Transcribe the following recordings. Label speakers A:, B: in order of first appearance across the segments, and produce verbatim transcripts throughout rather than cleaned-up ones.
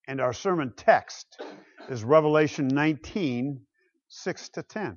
A: And our sermon text is Revelation nineteen, six to ten.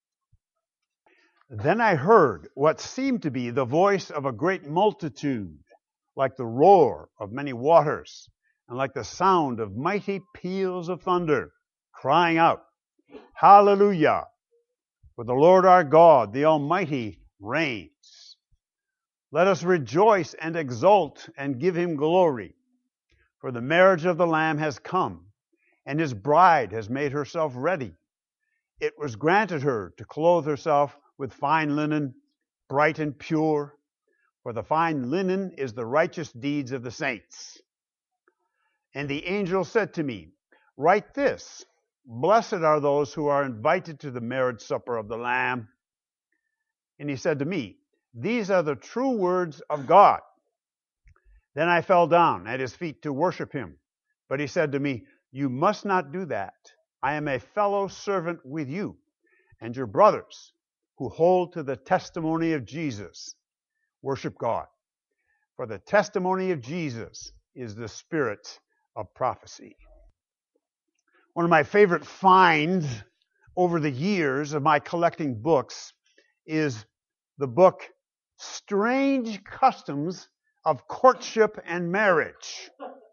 A: Then I heard what seemed to be the voice of a great multitude, like the roar of many waters, and like the sound of mighty peals of thunder, crying out, Hallelujah! For the Lord our God, the Almighty, reigns. Let us rejoice and exult and give him glory. For the marriage of the Lamb has come, and his bride has made herself ready. It was granted her to clothe herself with fine linen, bright and pure, for the fine linen is the righteous deeds of the saints. And the angel said to me, Write this, Blessed are those who are invited to the marriage supper of the Lamb. And he said to me, These are the true words of God. Then I fell down at his feet to worship him. But he said to me, You must not do that. I am a fellow servant with you and your brothers who hold to the testimony of Jesus. Worship God. For the testimony of Jesus is the spirit of prophecy. One of my favorite finds over the years of my collecting books is the book Strange Customs of Courtship and Marriage.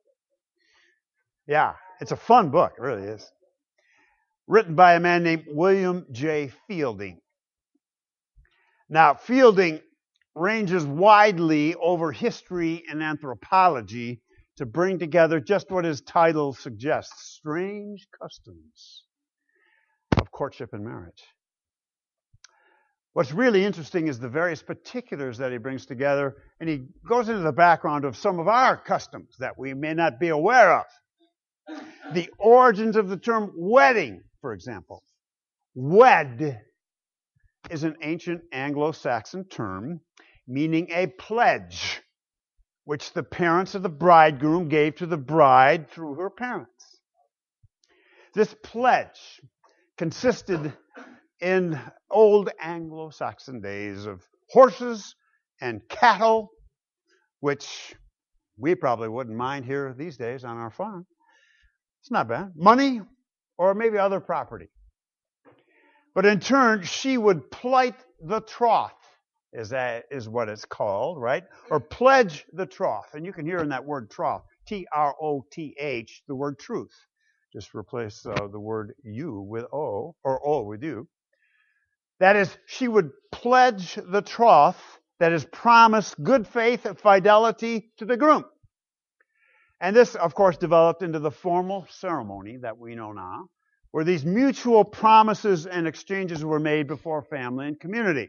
A: Yeah, it's a fun book, it really is. Written by a man named William J. Fielding. Now, Fielding ranges widely over history and anthropology to bring together just what his title suggests, Strange Customs of Courtship and Marriage. What's really interesting is the various particulars that he brings together, and he goes into the background of some of our customs that we may not be aware of. The origins of the term wedding, for example. Wed is an ancient Anglo-Saxon term meaning a pledge, which the parents of the bridegroom gave to the bride through her parents. This pledge consisted in old Anglo-Saxon days of horses and cattle, which we probably wouldn't mind here these days on our farm. It's not bad. Money or maybe other property. But in turn, she would plight the troth, is that is what it's called, right? Or pledge the troth. And you can hear in that word troth, T R O T H, the word truth. Just replace uh, the word you with O, or O with you. That is, she would pledge the troth that is promised good faith and fidelity to the groom. And this, of course, developed into the formal ceremony that we know now, where these mutual promises and exchanges were made before family and community.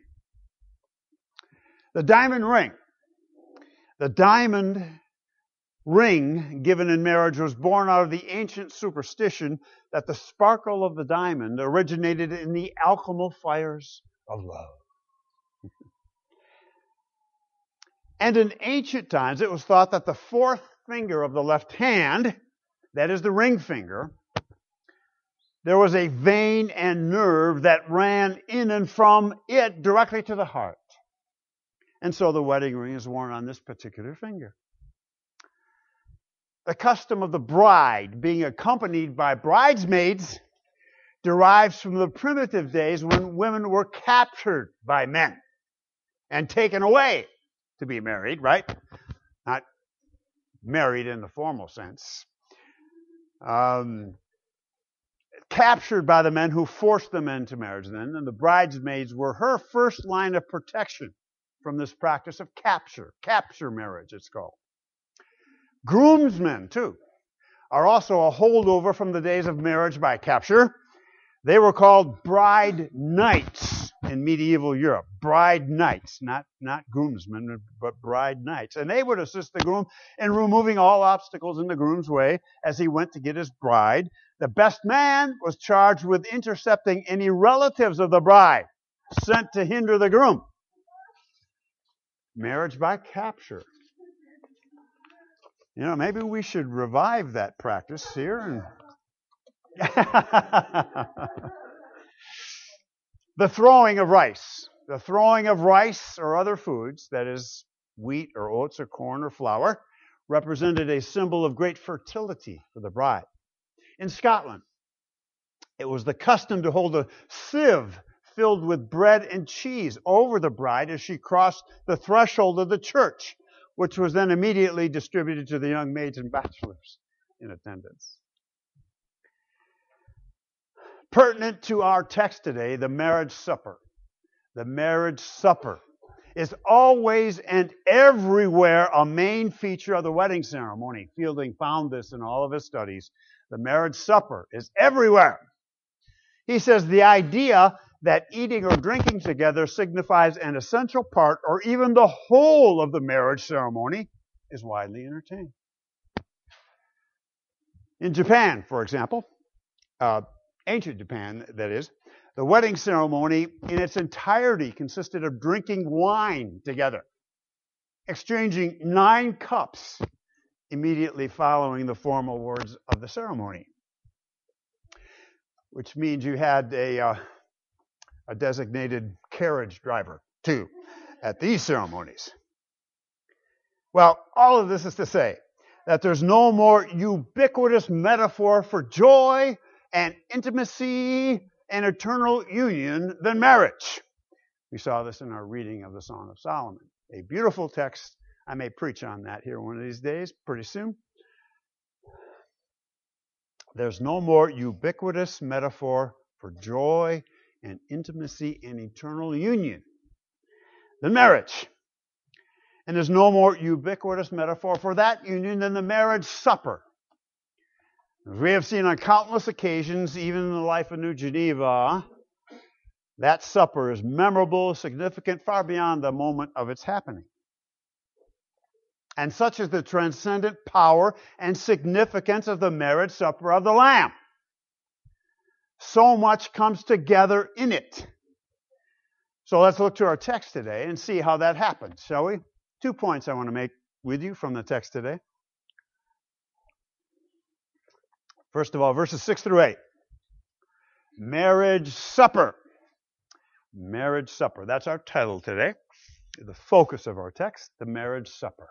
A: The diamond ring. The diamond ring given in marriage was born out of the ancient superstition that the sparkle of the diamond originated in the alchemical fires of love. And in ancient times, it was thought that the fourth finger of the left hand, that is the ring finger, there was a vein and nerve that ran in and from it directly to the heart. And so the wedding ring is worn on this particular finger. The custom of the bride being accompanied by bridesmaids derives from the primitive days when women were captured by men and taken away to be married, right? Not married in the formal sense. Um, captured by the men who forced them into marriage then, and the bridesmaids were her first line of protection from this practice of capture. Capture marriage, it's called. Groomsmen, too, are also a holdover from the days of marriage by capture. They were called bride knights in medieval Europe. Bride knights, not, not groomsmen, but bride knights. And they would assist the groom in removing all obstacles in the groom's way as he went to get his bride. The best man was charged with intercepting any relatives of the bride sent to hinder the groom. Marriage by capture. You know, maybe we should revive that practice here. And the throwing of rice. The throwing of rice or other foods, that is wheat or oats or corn or flour, represented a symbol of great fertility for the bride. In Scotland, it was the custom to hold a sieve filled with bread and cheese over the bride as she crossed the threshold of the church, which was then immediately distributed to the young maids and bachelors in attendance. Pertinent to our text today, the marriage supper. The marriage supper is always and everywhere a main feature of the wedding ceremony. Fielding found this in all of his studies. The marriage supper is everywhere. He says the idea that eating or drinking together signifies an essential part or even the whole of the marriage ceremony is widely entertained. In Japan, for example, uh, ancient Japan, that is, the wedding ceremony in its entirety consisted of drinking wine together, exchanging nine cups immediately following the formal words of the ceremony, which means you had a, uh, a designated carriage driver, too, at these ceremonies. Well, all of this is to say that there's no more ubiquitous metaphor for joy and intimacy and eternal union than marriage. We saw this in our reading of the Song of Solomon. A beautiful text. I may preach on that here one of these days, pretty soon. There's no more ubiquitous metaphor for joy and intimacy and eternal union than marriage. And there's no more ubiquitous metaphor for that union than the marriage supper. As we have seen on countless occasions, even in the life of New Geneva, that supper is memorable, significant, far beyond the moment of its happening. And such is the transcendent power and significance of the marriage supper of the Lamb. So much comes together in it. So let's look to our text today and see how that happens, shall we? Two points I want to make with you from the text today. First of all, verses six through eight. Marriage supper. Marriage supper. That's our title today. The focus of our text, the marriage supper.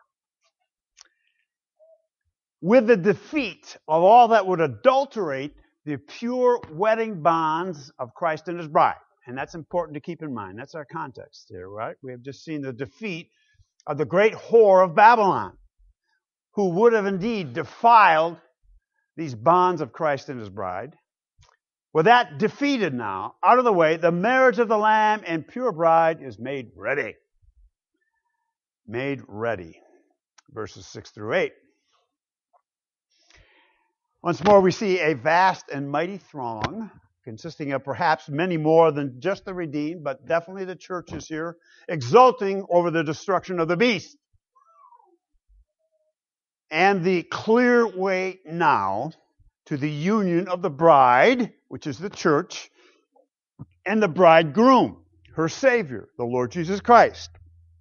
A: With the defeat of all that would adulterate the pure wedding bonds of Christ and his bride. And that's important to keep in mind. That's our context here, right? We have just seen the defeat of the great whore of Babylon, who would have indeed defiled these bonds of Christ and his bride. With that defeated now, out of the way, the marriage of the Lamb and pure bride is made ready. Made ready. Verses six through eight. Once more, we see a vast and mighty throng, consisting of perhaps many more than just the redeemed, but definitely the churches here, exulting over the destruction of the beast. And the clear way now to the union of the bride, which is the church, and the bridegroom, her Savior, the Lord Jesus Christ.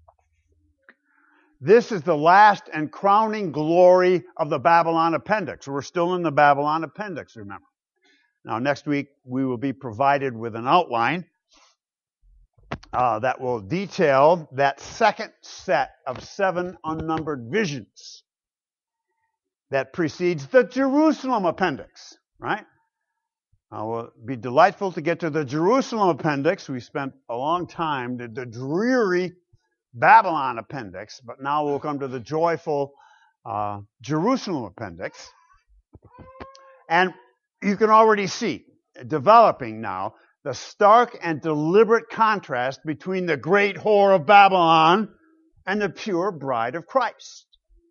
A: This is the last and crowning glory of the Babylon appendix. We're still in the Babylon appendix, remember. Now, next week, we will be provided with an outline uh, that will detail that second set of seven unnumbered visions that precedes the Jerusalem appendix, right? Uh, it will be delightful to get to the Jerusalem appendix. We spent a long time, the, the dreary Babylon appendix, but now we'll come to the joyful uh, Jerusalem appendix. And you can already see, developing now, the stark and deliberate contrast between the great whore of Babylon and the pure bride of Christ.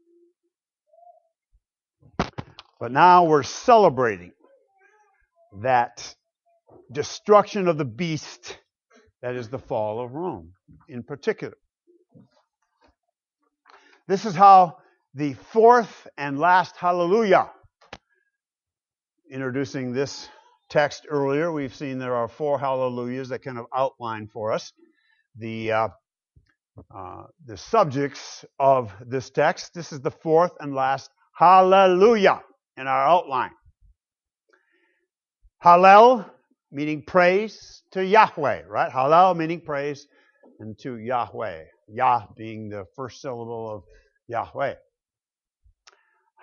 A: But now we're celebrating that destruction of the beast that is the fall of Rome in particular. This is how the fourth and last hallelujah, introducing this text earlier, we've seen there are four hallelujahs that kind of outline for us the uh, uh, the subjects of this text. This is the fourth and last hallelujah in our outline. Hallel, meaning praise to Yahweh, right? Hallel meaning praise, and to Yahweh. Yah being the first syllable of Yahweh.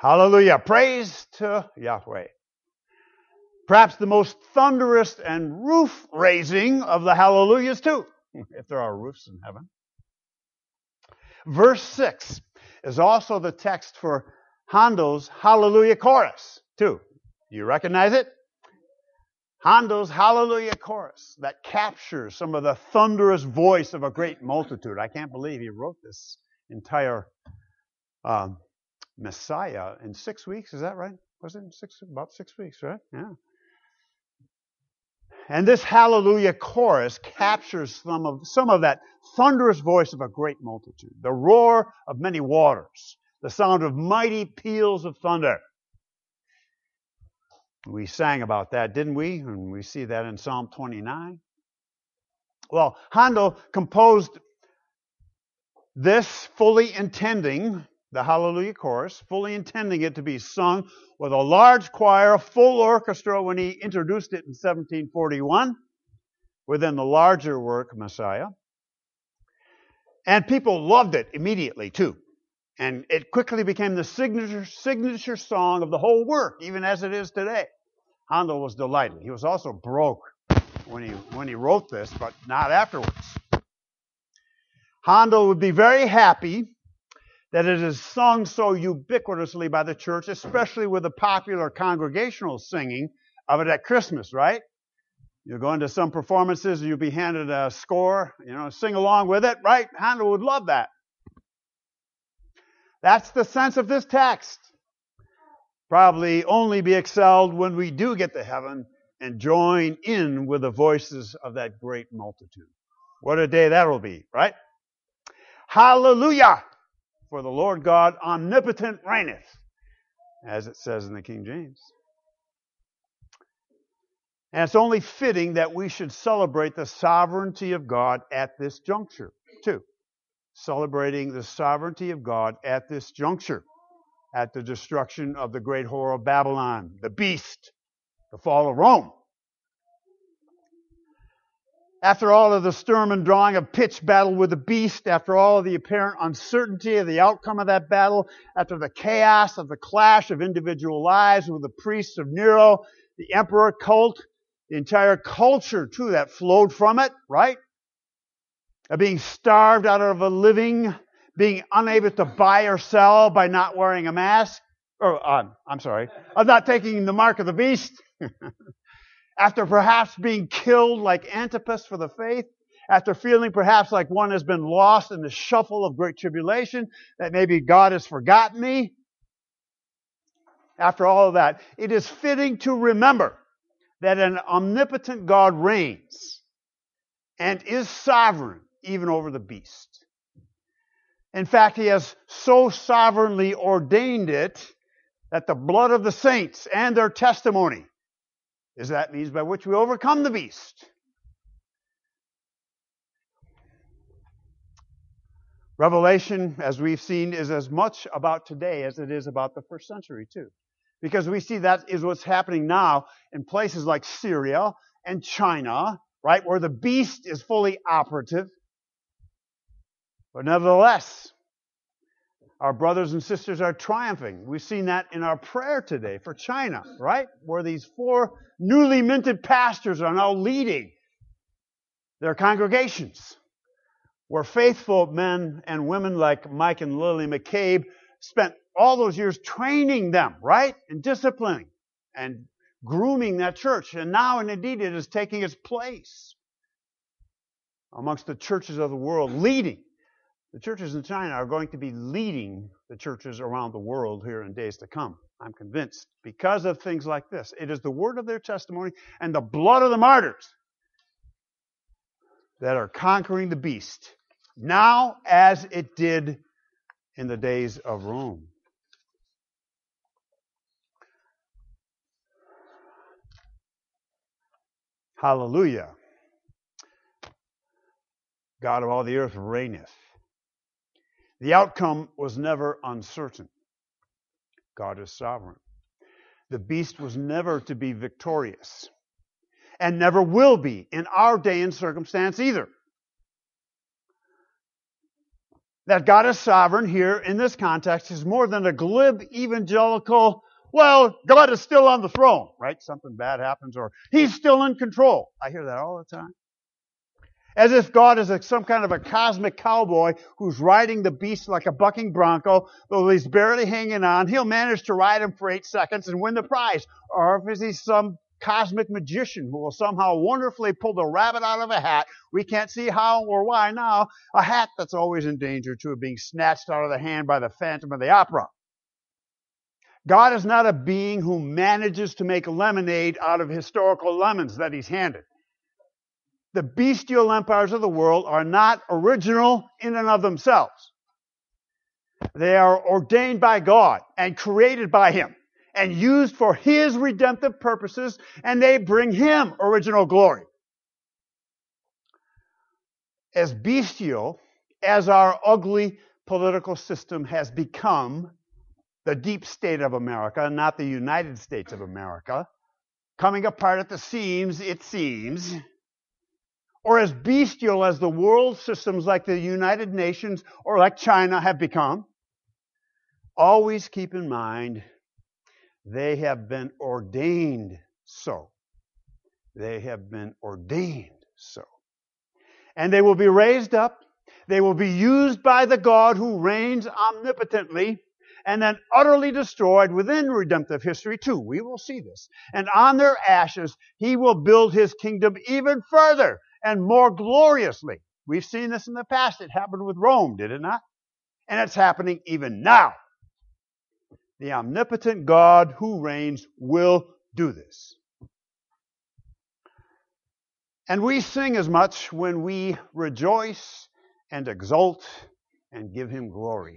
A: Hallelujah. Praise to Yahweh. Perhaps the most thunderous and roof-raising of the hallelujahs too, if there are roofs in heaven. Verse six is also the text for Handel's Hallelujah Chorus too. Do you recognize it? Handel's Hallelujah Chorus that captures some of the thunderous voice of a great multitude. I can't believe he wrote this entire um, Messiah in six weeks. Is that right? Was it in six, about six weeks, right? Yeah. And this Hallelujah Chorus captures some of, some of that thunderous voice of a great multitude, the roar of many waters, the sound of mighty peals of thunder. We sang about that, didn't we? And we see that in Psalm twenty-nine. Well, Handel composed this fully intending, the Hallelujah Chorus, fully intending it to be sung with a large choir, a full orchestra when he introduced it in seventeen forty-one within the larger work, Messiah. And people loved it immediately, too. And it quickly became the signature, signature song of the whole work, even as it is today. Handel was delighted. He was also broke when he, when he wrote this, but not afterwards. Handel would be very happy that it is sung so ubiquitously by the church, especially with the popular congregational singing of it at Christmas, right? You're going to some performances, you'll be handed a score, you know, sing along with it, right? Handel would love that. That's the sense of this text. Probably only be excelled when we do get to heaven and join in with the voices of that great multitude. What a day that will be, right? Hallelujah! For the Lord God omnipotent reigneth, as it says in the King James. And it's only fitting that we should celebrate the sovereignty of God at this juncture, too. Celebrating the sovereignty of God at this juncture, at the destruction of the great whore of Babylon, the beast, the fall of Rome. After all of the sturm and drang of pitched battle with the beast, after all of the apparent uncertainty of the outcome of that battle, after the chaos of the clash of individual lives with the priests of Nero, the emperor cult, the entire culture, too, that flowed from it, right? Of being starved out of a living, being unable to buy or sell by not wearing a mask, or, uh, I'm sorry, of not taking the mark of the beast. After perhaps being killed like Antipas for the faith, after feeling perhaps like one has been lost in the shuffle of great tribulation, that maybe God has forgotten me. After all of that, it is fitting to remember that an omnipotent God reigns and is sovereign even over the beast. In fact, he has so sovereignly ordained it that the blood of the saints and their testimony is that means by which we overcome the beast. Revelation, as we've seen, is as much about today as it is about the first century, too. Because we see that is what's happening now in places like Syria and China, right, where the beast is fully operative. But nevertheless, our brothers and sisters are triumphing. We've seen that in our prayer today for China, right? Where these four newly minted pastors are now leading their congregations. Where faithful men and women like Mike and Lily McCabe spent all those years training them, right? And disciplining and grooming that church. And now, and indeed, it is taking its place amongst the churches of the world, leading. The churches in China are going to be leading the churches around the world here in days to come. I'm convinced. Because of things like this. It is the word of their testimony and the blood of the martyrs that are conquering the beast. Now as it did in the days of Rome. Hallelujah. God of all the earth reigneth. The outcome was never uncertain. God is sovereign. The beast was never to be victorious, and never will be in our day and circumstance either. That God is sovereign here in this context is more than a glib evangelical, well, God is still on the throne, right? Something bad happens, or He's still in control. I hear that all the time. As if God is a, some kind of a cosmic cowboy who's riding the beast like a bucking bronco, though he's barely hanging on. He'll manage to ride him for eight seconds and win the prize. Or if he's some cosmic magician who will somehow wonderfully pull the rabbit out of a hat. We can't see how or why now. A hat that's always in danger, too, of being snatched out of the hand by the Phantom of the Opera. God is not a being who manages to make lemonade out of historical lemons that He's handed. The bestial empires of the world are not original in and of themselves. They are ordained by God and created by Him and used for His redemptive purposes, and they bring Him original glory. As bestial as our ugly political system has become, the deep state of America, not the United States of America, coming apart at the seams, it seems, or as bestial as the world systems like the United Nations or like China have become, always keep in mind they have been ordained so. They have been ordained so. And they will be raised up. They will be used by the God who reigns omnipotently and then utterly destroyed within redemptive history too. We will see this. And on their ashes, He will build His kingdom even further and more gloriously. We've seen this in the past. It happened with Rome, did it not? And it's happening even now. The omnipotent God who reigns will do this. And we sing as much when we rejoice and exult and give Him glory.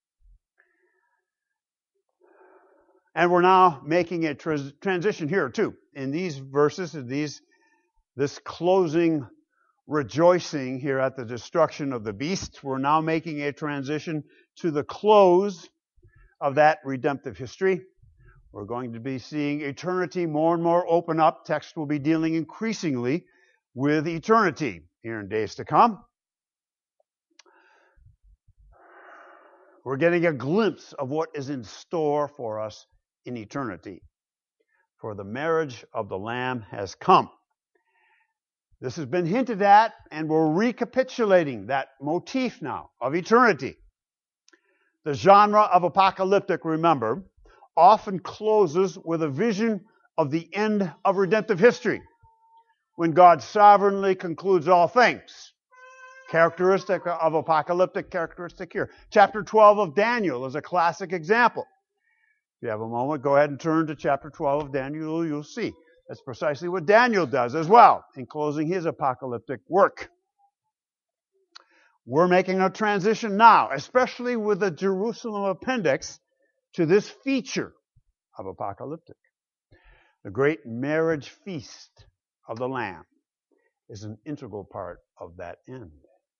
A: And we're now making a trans- transition here too. In these verses, in these This closing rejoicing here at the destruction of the beast, we're now making a transition to the close of that redemptive history. We're going to be seeing eternity more and more open up. Text will be dealing increasingly with eternity here in days to come. We're getting a glimpse of what is in store for us in eternity. For the marriage of the Lamb has come. This has been hinted at, and we're recapitulating that motif now of eternity. The genre of apocalyptic, remember, often closes with a vision of the end of redemptive history, when God sovereignly concludes all things. Characteristic of apocalyptic characteristic here. Chapter twelve of Daniel is a classic example. If you have a moment, go ahead and turn to chapter twelve of Daniel. You'll see. That's precisely what Daniel does as well in closing his apocalyptic work. We're making a transition now, especially with the Jerusalem appendix, to this feature of apocalyptic. The great marriage feast of the Lamb is an integral part of that end.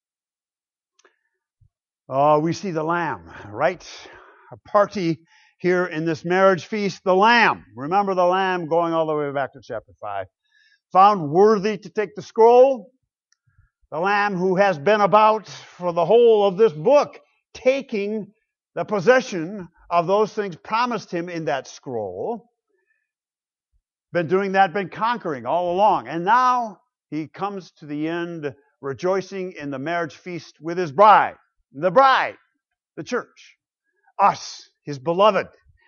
A: Oh, we see the Lamb, right? A party here in this marriage feast, the Lamb. Remember the Lamb going all the way back to chapter five. Found worthy to take the scroll. The Lamb who has been about for the whole of this book, taking the possession of those things promised Him in that scroll. Been doing that, been conquering all along. And now He comes to the end rejoicing in the marriage feast with His bride. The bride, the church. Us, His beloved.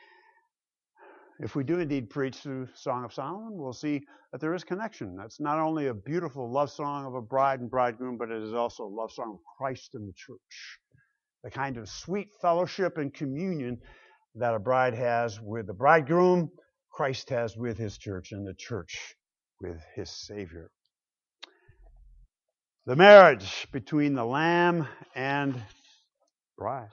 A: If we do indeed preach through Song of Solomon, we'll see that there is connection. That's not only a beautiful love song of a bride and bridegroom, but it is also a love song of Christ and the church. The kind of sweet fellowship and communion that a bride has with the bridegroom, Christ has with His church, and the church with His Savior. The marriage between the Lamb and bride.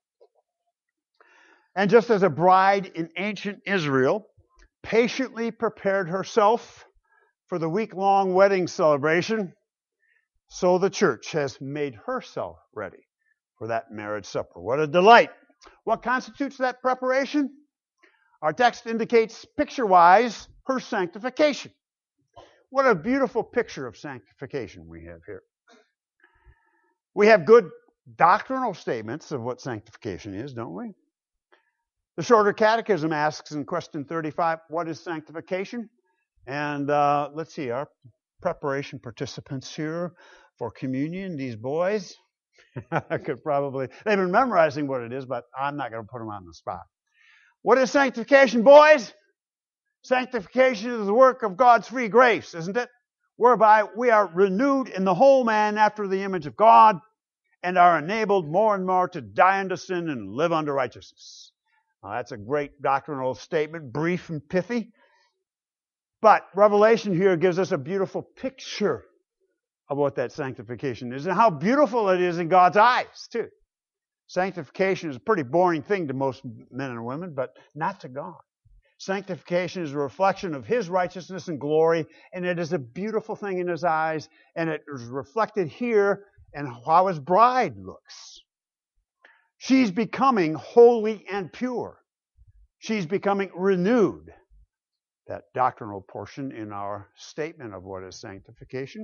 A: And just as a bride in ancient Israel patiently prepared herself for the week-long wedding celebration, so the church has made herself ready for that marriage supper. What a delight. What constitutes that preparation? Our text indicates picture-wise her sanctification. What a beautiful picture of sanctification we have here. We have good doctrinal statements of what sanctification is, don't we? The Shorter Catechism asks in question thirty-five, what is sanctification? And uh, let's see, our preparation participants here for communion, these boys, I could probably, they've been memorizing what it is, but I'm not going to put them on the spot. What is sanctification, boys? Sanctification is the work of God's free grace, isn't it? Whereby we are renewed in the whole man after the image of God and are enabled more and more to die unto sin and live unto righteousness. Now, that's a great doctrinal statement, brief and pithy. But Revelation here gives us a beautiful picture of what that sanctification is and how beautiful it is in God's eyes, too. Sanctification is a pretty boring thing to most men and women, but not to God. Sanctification is a reflection of His righteousness and glory, and it is a beautiful thing in His eyes, and it is reflected here in how His bride looks. She's becoming holy and pure. She's becoming renewed. That doctrinal portion in our statement of what is sanctification.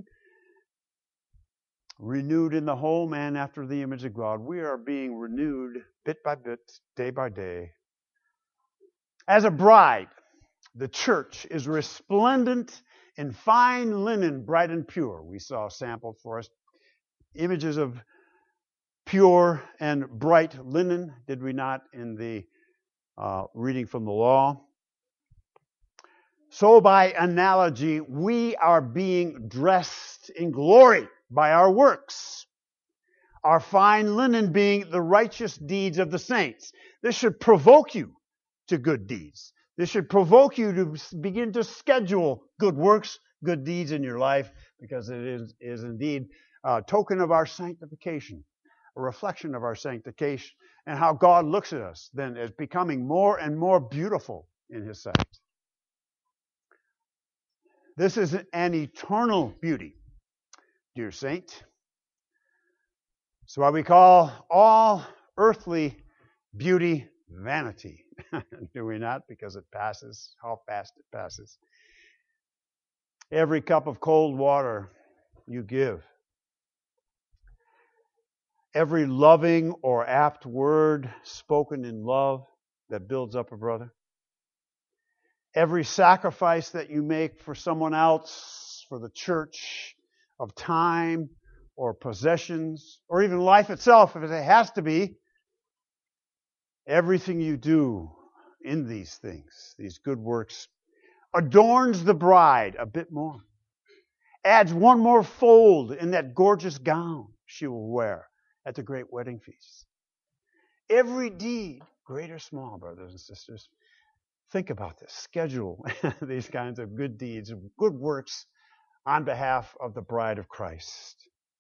A: Renewed in the whole man after the image of God. We are being renewed bit by bit, day by day. As a bride, the church is resplendent in fine linen, bright and pure. We saw sampled for us images of pure and bright linen, did we not, in the uh, reading from the law? So by analogy, we are being dressed in glory by our works. Our fine linen being the righteous deeds of the saints. This should provoke you to good deeds. This should provoke you to begin to schedule good works, good deeds in your life, because it is, is indeed a token of our sanctification, a reflection of our sanctification, and how God looks at us then as becoming more and more beautiful in His sight. This is an eternal beauty, dear saint. That's why we call all earthly beauty vanity. Do we not? Because it passes. How fast it passes. Every cup of cold water you give, every loving or apt word spoken in love that builds up a brother, every sacrifice that you make for someone else, for the church, of time or possessions, or even life itself, if it has to be, everything you do in these things, these good works, adorns the bride a bit more, adds one more fold in that gorgeous gown she will wear at the great wedding feast. Every deed, great or small, brothers and sisters, think about this. Schedule these kinds of good deeds, good works on behalf of the bride of Christ.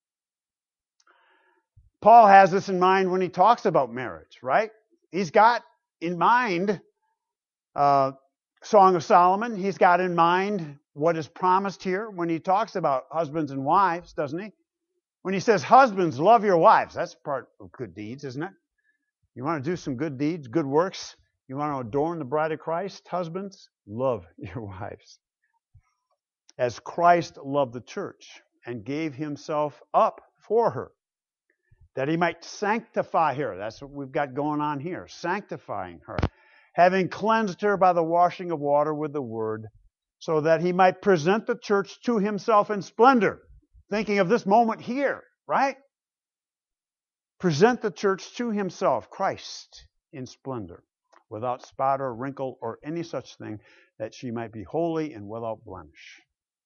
A: Paul has this in mind when he talks about marriage, right? He's got in mind uh, Song of Solomon. He's got in mind what is promised here when he talks about husbands and wives, doesn't he? When he says, husbands, love your wives. That's part of good deeds, isn't it? You want to do some good deeds, good works? You want to adorn the bride of Christ? Husbands, love your wives. As Christ loved the church and gave himself up for her, that he might sanctify her. That's what we've got going on here, sanctifying her, having cleansed her by the washing of water with the word, so that he might present the church to himself in splendor. Thinking of this moment here, right? Present the church to himself, Christ, in splendor, without spot or wrinkle or any such thing, that she might be holy and without blemish.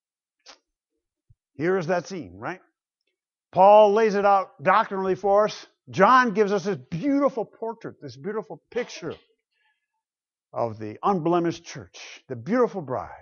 A: Here is that scene, right? Paul lays it out doctrinally for us. John gives us this beautiful portrait, this beautiful picture of the unblemished church, the beautiful bride.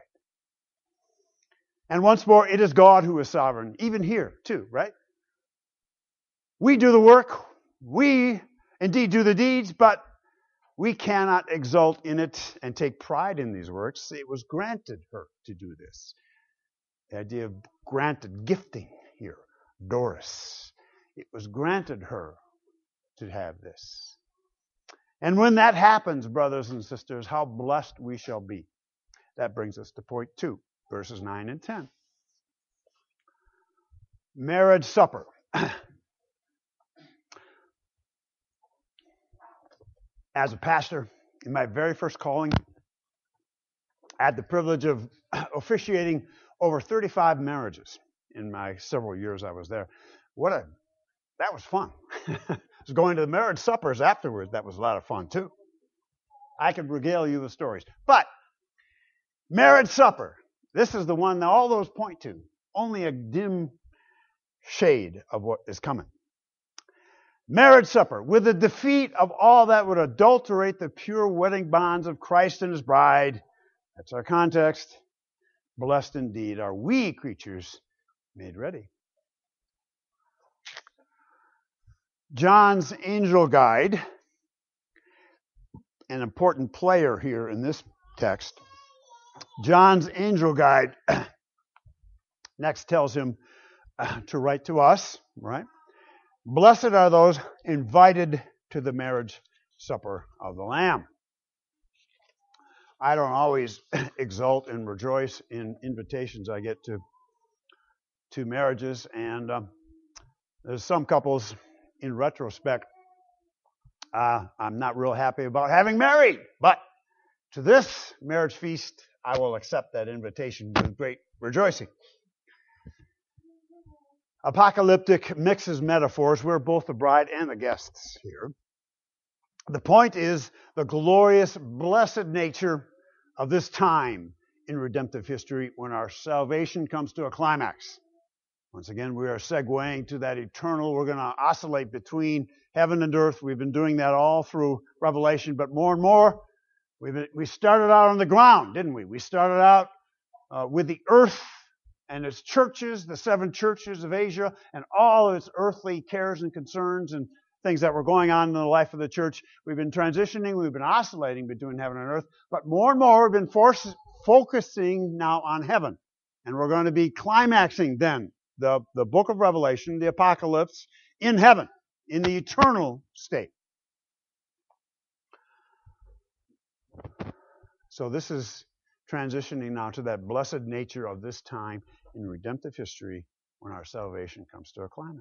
A: And once more, it is God who is sovereign, even here too, right? We do the work, we indeed do the deeds, but we cannot exult in it and take pride in these works. It was granted her to do this. The idea of granted, gifting here, Doris. It was granted her to have this. And when that happens, brothers and sisters, how blessed we shall be. That brings us to point two, verses nine and ten. Marriage supper. As a pastor, in my very first calling, I had the privilege of officiating over thirty-five marriages in my several years I was there. What a, that was fun. Was going to the marriage suppers afterwards. That was a lot of fun too. I could regale you with stories. But marriage supper, this is the one that all those point to. Only a dim shade of what is coming. Marriage supper, with the defeat of all that would adulterate the pure wedding bonds of Christ and his bride. That's our context. Blessed indeed are we creatures made ready. John's angel guide, an important player here in this text. John's angel guide next tells him uh, to write to us, right? Blessed are those invited to the marriage supper of the Lamb. I don't always exult and rejoice in invitations I get to to marriages, and um, there's some couples, in retrospect, uh, I'm not real happy about having married, but to this marriage feast, I will accept that invitation with great rejoicing. Apocalyptic mixes metaphors. We're both the bride and the guests here. The point is the glorious, blessed nature of this time in redemptive history when our salvation comes to a climax. Once again, we are segueing to that eternal. We're going to oscillate between heaven and earth. We've been doing that all through Revelation, but more and more, we've been, we started out on the ground, didn't we? We started out uh, with the earth and its churches, the seven churches of Asia, and all of its earthly cares and concerns and things that were going on in the life of the church. We've been transitioning, we've been oscillating between heaven and earth, but more and more we've been force, focusing now on heaven. And we're going to be climaxing then the, the book of Revelation, the apocalypse, in heaven, in the eternal state. So this is transitioning now to that blessed nature of this time in redemptive history when our salvation comes to a climax.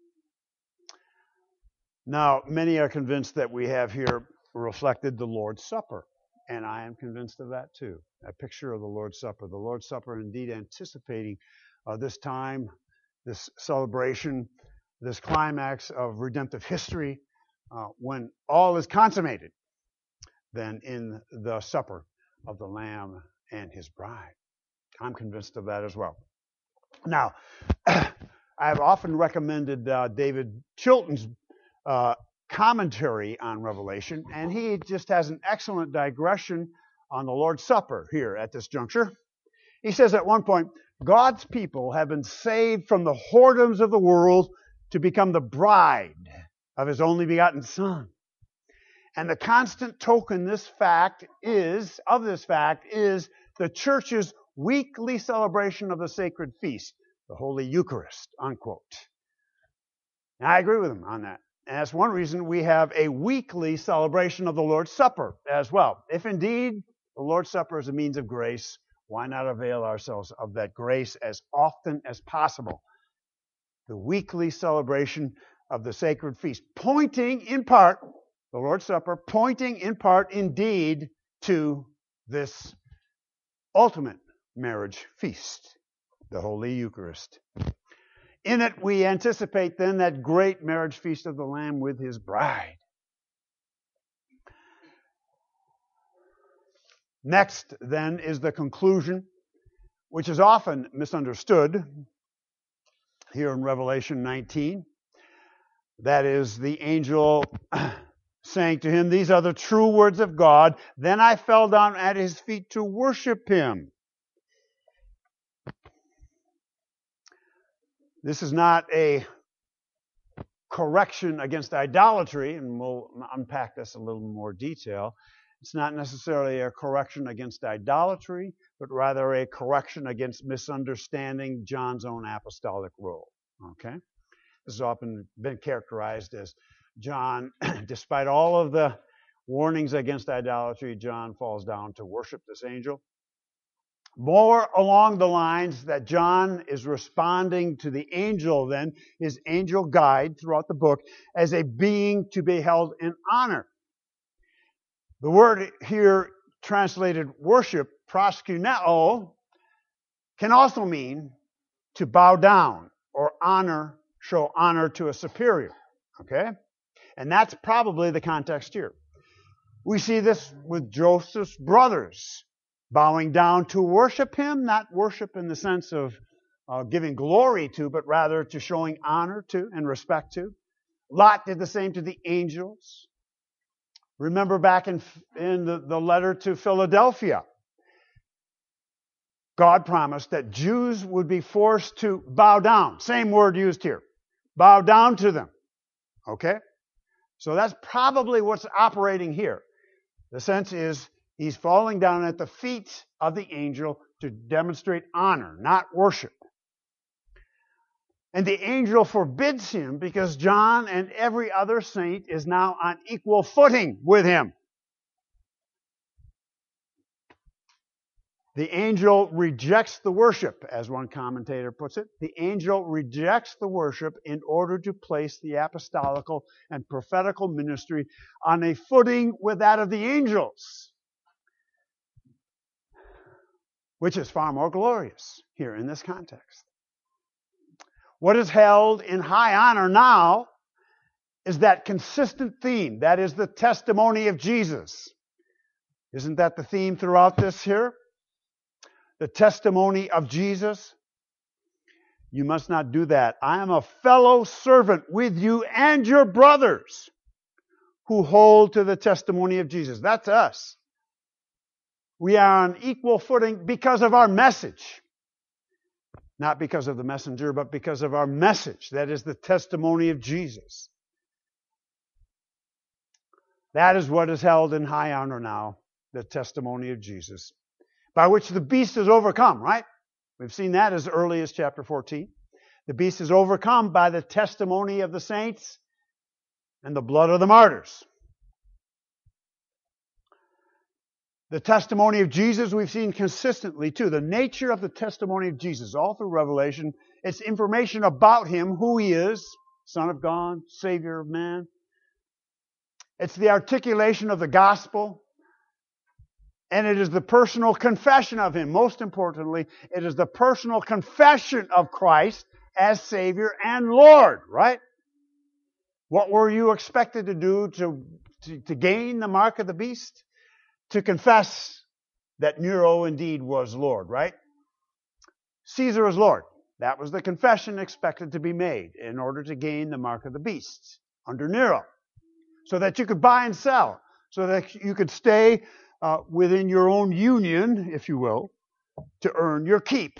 A: Now, many are convinced that we have here reflected the Lord's Supper, and I am convinced of that too. A picture of the Lord's Supper. The Lord's Supper indeed anticipating uh, this time, this celebration, this climax of redemptive history uh, when all is consummated, then in the supper of the Lamb and his bride. I'm convinced of that as well. Now, I've often recommended uh, David Chilton's uh, commentary on Revelation, and he just has an excellent digression on the Lord's Supper here at this juncture. He says at one point, God's people have been saved from the whoredoms of the world to become the bride of his only begotten Son. And the constant token this fact is, of this fact, is the church's weekly celebration of the sacred feast, the Holy Eucharist, unquote. Now, I agree with him on that. And that's one reason we have a weekly celebration of the Lord's Supper as well. If indeed the Lord's Supper is a means of grace, why not avail ourselves of that grace as often as possible? The weekly celebration of the sacred feast, pointing in part, the Lord's Supper, pointing in part indeed to this ultimate marriage feast, the Holy Eucharist. In it, we anticipate then that great marriage feast of the Lamb with his bride. Next, then, is the conclusion, which is often misunderstood here in Revelation nineteen. That is the angel saying to him, "These are the true words of God. Then I fell down at his feet to worship him." This is not a correction against idolatry, and we'll unpack this in a little more detail. It's not necessarily a correction against idolatry, but rather a correction against misunderstanding John's own apostolic role. Okay? This has often been characterized as John, despite all of the warnings against idolatry, John falls down to worship this angel. More along the lines that John is responding to the angel then, his angel guide throughout the book, as a being to be held in honor. The word here translated worship, proskuneo, can also mean to bow down or honor, show honor to a superior. Okay? And that's probably the context here. We see this with Joseph's brothers bowing down to worship him, not worship in the sense of uh, giving glory to, but rather to showing honor to and respect to. Lot did the same to the angels. Remember back in, in the, the letter to Philadelphia, God promised that Jews would be forced to bow down. Same word used here. Bow down to them. Okay? So that's probably what's operating here. The sense is he's falling down at the feet of the angel to demonstrate honor, not worship. And the angel forbids him because John and every other saint is now on equal footing with him. The angel rejects the worship, as one commentator puts it. The angel rejects the worship in order to place the apostolical and prophetical ministry on a footing with that of the angels, which is far more glorious here in this context. What is held in high honor now is that consistent theme. That is the testimony of Jesus. Isn't that the theme throughout this here? The testimony of Jesus. You must not do that. I am a fellow servant with you and your brothers who hold to the testimony of Jesus. That's us. We are on equal footing because of our message. Not because of the messenger, but because of our message. That is the testimony of Jesus. That is what is held in high honor now, the testimony of Jesus, by which the beast is overcome, right? We've seen that as early as chapter fourteen. The beast is overcome by the testimony of the saints and the blood of the martyrs. The testimony of Jesus we've seen consistently too. The nature of the testimony of Jesus all through Revelation, it's information about him, who he is, Son of God, Savior of man. It's the articulation of the gospel. And it is the personal confession of him. Most importantly, it is the personal confession of Christ as Savior and Lord, right? What were you expected to do to, to, to gain the mark of the beast? To confess that Nero indeed was Lord, right? Caesar is Lord. That was the confession expected to be made in order to gain the mark of the beast under Nero. So that you could buy and sell. So that you could stay uh, within your own union, if you will, to earn your keep.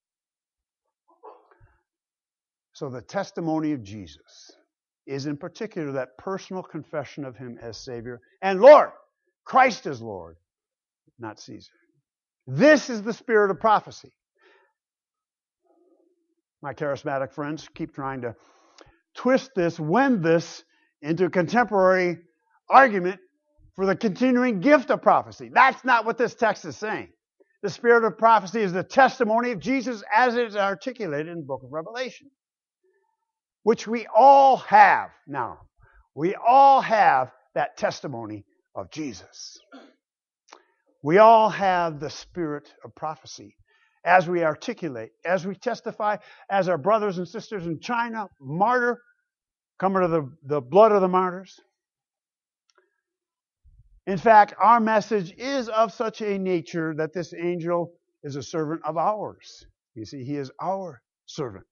A: So the testimony of Jesus is in particular that personal confession of him as Savior and Lord. Christ is Lord, not Caesar. This is the spirit of prophecy. My charismatic friends keep trying to twist this, wend this into a contemporary argument for the continuing gift of prophecy. That's not what this text is saying. The spirit of prophecy is the testimony of Jesus as it is articulated in the book of Revelation, which we all have now. We all have that testimony of Jesus. We all have the spirit of prophecy as we articulate, as we testify, as our brothers and sisters in China martyr, come to the, the blood of the martyrs. In fact, our message is of such a nature that this angel is a servant of ours. You see, he is our servant.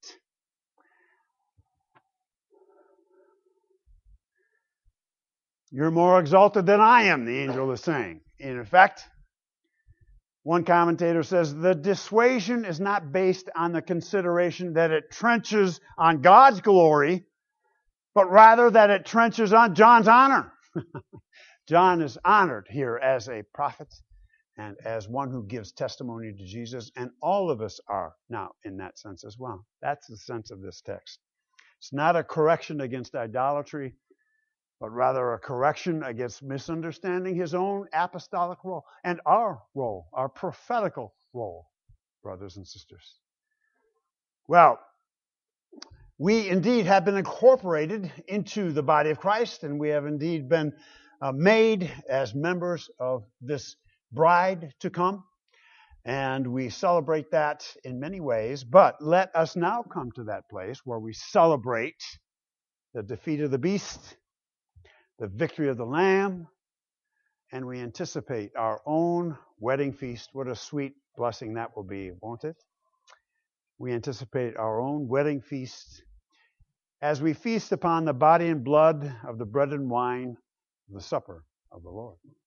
A: You're more exalted than I am, the angel is saying. In effect, one commentator says, the dissuasion is not based on the consideration that it trenches on God's glory, but rather that it trenches on John's honor. John is honored here as a prophet and as one who gives testimony to Jesus, and all of us are now in that sense as well. That's the sense of this text. It's not a correction against idolatry, but rather a correction against misunderstanding his own apostolic role and our role, our prophetical role, brothers and sisters. Well, we indeed have been incorporated into the body of Christ, and we have indeed been uh, made as members of this bride to come. And we celebrate that in many ways. But let us now come to that place where we celebrate the defeat of the beast, the victory of the Lamb, and we anticipate our own wedding feast. What a sweet blessing that will be, won't it? We anticipate our own wedding feast as we feast upon the body and blood of the bread and wine, the supper of the Lord.